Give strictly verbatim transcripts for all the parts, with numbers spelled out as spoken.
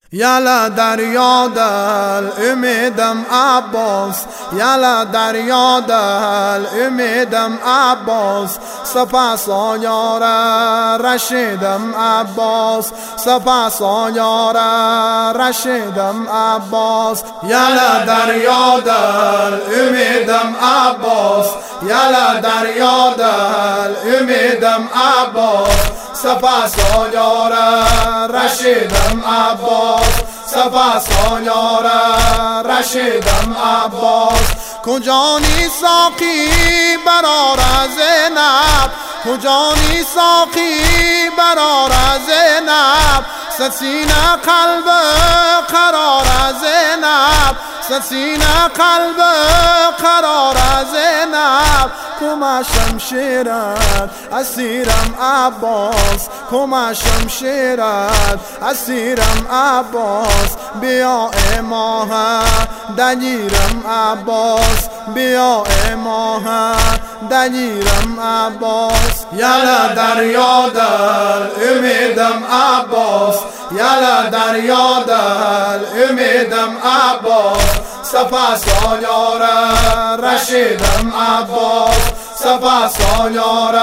یلا دریا دل امیدم عباس، یلا دریا دل امیدم عباس، سپس آیار رشیدم عباس، سپس آیار رشیدم عباس. یلا دریا دل امیدم عباس، یلا دریا دل امیدم عباس، سپس آیار رشیدم عباس، سپس آیار رشیدم عباس. کجا نی ساقی برار زینب، کجا نی ساقی برار زینب، سسینه قلب قرار زینب، سسینه قلب قرار زینب. کما شمشیرت اسیرم عباس، کما شمشیرت اسیرم عباس. بیا ای ماه دلیرم عباس، بیا ای ماه دلیرم عباس. یلا دریا دل امیدم عباس، یلا دریا دل امیدم عباس، سپس آیار رشیدم عباس، سپس آیار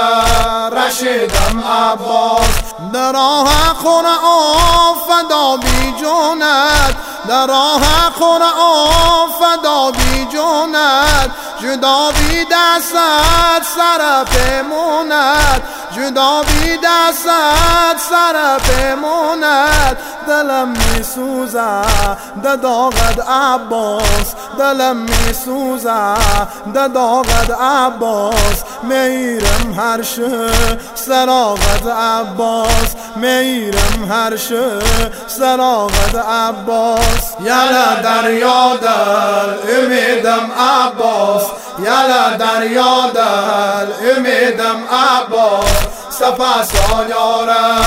رشیدم عباس. در راه قرآن فدا بی جونت، در راه قرآن فدا بی جونت، جدا بی دستت سر پیمونت، جدا بی دستت سر پیمونت. دلم می سوزد د داغت عباس، دلم می سوزد د داغت عباس. میرم هر شه سراغت عباس، میرم هر شه سراغت عباس. یلا دریا دل امیدم عباس، یلا دریا دل امیدم عباس، سپس آیار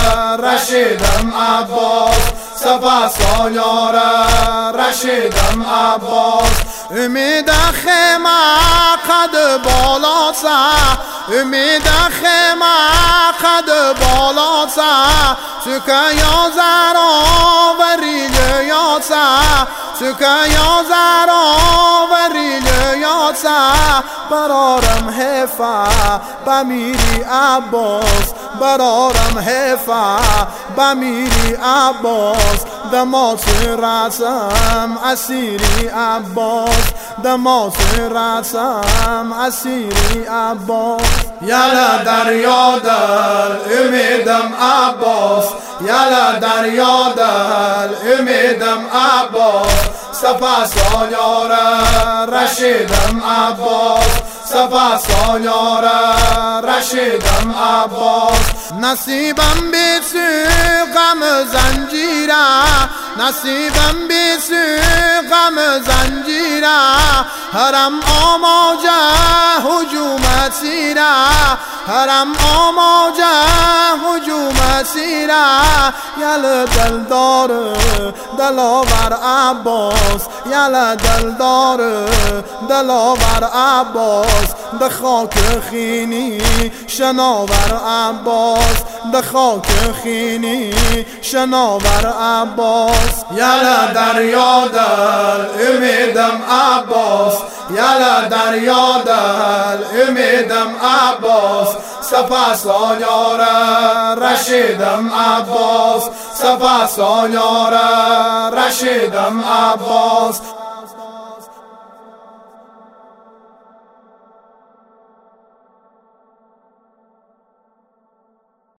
رشیدم عباس، سپس آیار رشیدم عباس. امید خیمه قد بالا سه، امید خیمه قد بالا سه، چکه یا زرا و ریل یا سه، چکه یا زرا و ریل یا سه. برارم حیفه بمیری عباس، برارم حیفه بمیری عباس. دماس رسم اسیری عباس، دماس رسم اسیری عباس. یلا دریا دل امیدم عباس، یلا دریا دل امیدم عباس، سپس آیار رشیدم عباس، سپس آیار رشیدم عباس. نصیبم بیسو غم زنجیره، نصیبم بیسو غم زنجیره، حرم آماجه هجوم سیره، حرم آماجه هجوم سیره. یل دلدار دلاور عباس، یل دلدار دلاور عباس. د خاک خینی شناور عباس، د خاک خینی شناور عباس. یلا دریا دل امیدم عباس، یلا دریا دل امیدم عباس، سپس آیار رشیدم عباس، سپس آیار رشیدم عباس.